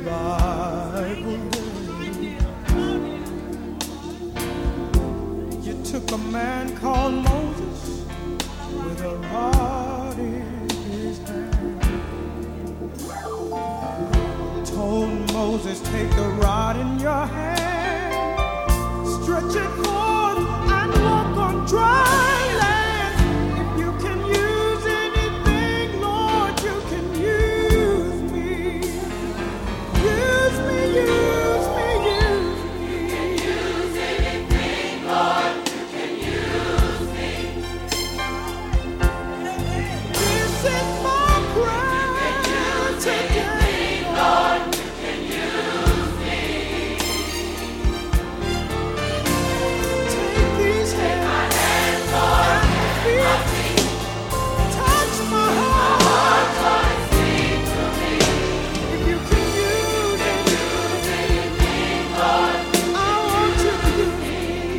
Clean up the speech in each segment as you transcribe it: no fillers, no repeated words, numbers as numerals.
revival day. You took a man called Moses with a rod in his hand. Told Moses, take the rod in your hand, stretch it forth and walk on dry land. If you can use anything, Lord, you can use me. Use me, use me, use me. You can use anything, Lord, you can use me. This is my prayer today, Lord, you can use me. Take these hands and feet, touch my heart, speak to me. If you can use anything, Lord, I want you to use me.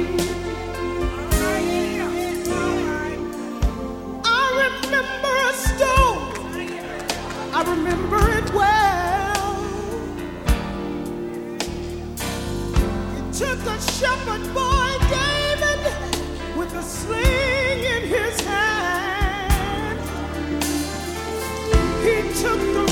I remember a stone, I remember it well. It took a shepherd boy, David, with a sling in his hand. He took the